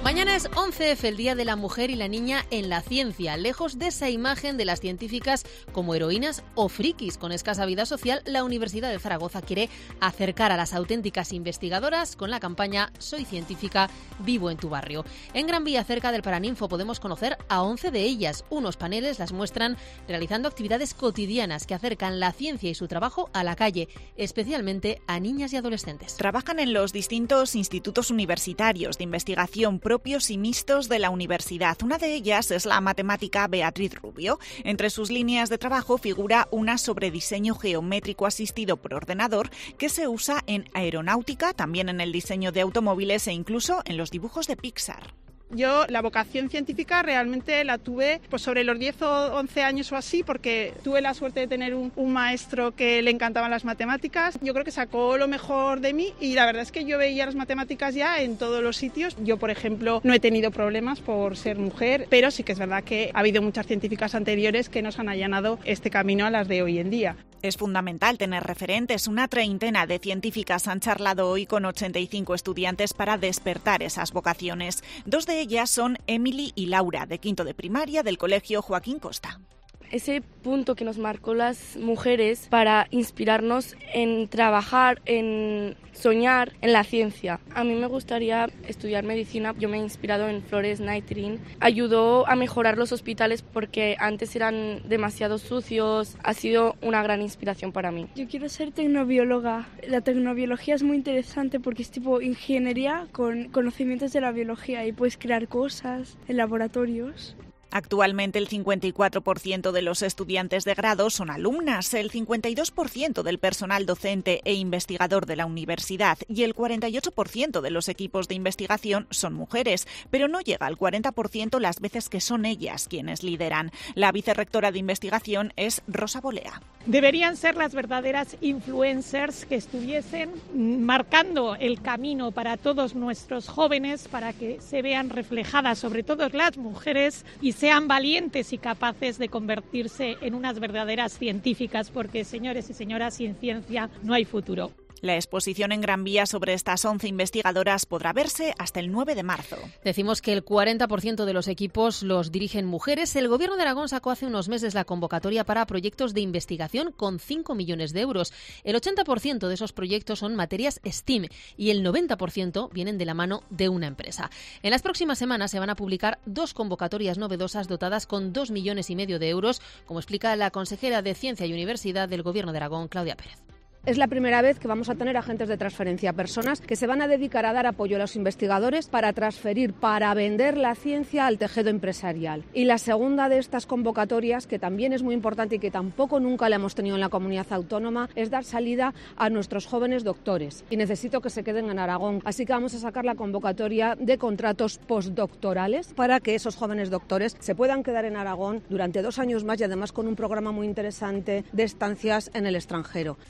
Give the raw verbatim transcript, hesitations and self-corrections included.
Mañana es once efe, el Día de la Mujer y la Niña en la Ciencia. Lejos de esa imagen de las científicas como heroínas o frikis con escasa vida social, la Universidad de Zaragoza quiere acercar a las auténticas investigadoras con la campaña Soy científica, vivo en tu barrio. En Gran Vía, cerca del Paraninfo, podemos conocer a once de ellas. Unos paneles las muestran realizando actividades cotidianas que acercan la ciencia y su trabajo a la calle, especialmente a niñas y adolescentes. Trabajan en los distintos institutos universitarios de investigación propios y mixtos de la universidad. Una de ellas es la matemática Beatriz Rubio. Entre sus líneas de trabajo figura una sobre diseño geométrico asistido por ordenador que se usa en aeronáutica, también en el diseño de automóviles e incluso en los dibujos de Pixar. Yo la vocación científica realmente la tuve pues sobre los diez o once años o así, porque tuve la suerte de tener un, un maestro que le encantaban las matemáticas. Yo creo que sacó lo mejor de mí y la verdad es que yo veía las matemáticas ya en todos los sitios. Yo, por ejemplo, no he tenido problemas por ser mujer, pero sí que es verdad que ha habido muchas científicas anteriores que nos han allanado este camino a las de hoy en día. Es fundamental tener referentes. Una treintena de científicas han charlado hoy con ochenta y cinco estudiantes para despertar esas vocaciones. Dos de ellas son Emily y Laura, de quinto de primaria del Colegio Joaquín Costa. Ese punto que nos marcó las mujeres para inspirarnos en trabajar, en soñar en la ciencia. A mí me gustaría estudiar medicina. Yo me he inspirado en Florence Nightingale. Ayudó a mejorar los hospitales porque antes eran demasiado sucios. Ha sido una gran inspiración para mí. Yo quiero ser tecnobióloga. La tecnobiología es muy interesante porque es tipo ingeniería con conocimientos de la biología y puedes crear cosas en laboratorios. Actualmente el cincuenta y cuatro por ciento de los estudiantes de grado son alumnas, el cincuenta y dos por ciento del personal docente e investigador de la universidad y el cuarenta y ocho por ciento de los equipos de investigación son mujeres, pero no llega al cuarenta por ciento las veces que son ellas quienes lideran. La vicerrectora de investigación es Rosa Bolea. Deberían ser las verdaderas influencers que estuviesen marcando el camino para todos nuestros jóvenes, para que se vean reflejadas sobre todo las mujeres y sean valientes y capaces de convertirse en unas verdaderas científicas, porque, señores y señoras, sin ciencia no hay futuro. La exposición en Gran Vía sobre estas once investigadoras podrá verse hasta el nueve de marzo. Decimos que el cuarenta por ciento de los equipos los dirigen mujeres. El Gobierno de Aragón sacó hace unos meses la convocatoria para proyectos de investigación con cinco millones de euros. El ochenta por ciento de esos proyectos son materias STEAM y el noventa por ciento vienen de la mano de una empresa. En las próximas semanas se van a publicar dos convocatorias novedosas dotadas con dos millones y medio de euros, como explica la consejera de Ciencia y Universidad del Gobierno de Aragón, Claudia Pérez. Es la primera vez que vamos a tener agentes de transferencia, personas que se van a dedicar a dar apoyo a los investigadores para transferir, para vender la ciencia al tejido empresarial. Y la segunda de estas convocatorias, que también es muy importante y que tampoco nunca la hemos tenido en la comunidad autónoma, es dar salida a nuestros jóvenes doctores. Y necesito que se queden en Aragón. Así que vamos a sacar la convocatoria de contratos postdoctorales para que esos jóvenes doctores se puedan quedar en Aragón durante dos años más y además con un programa muy interesante de estancias en el extranjero.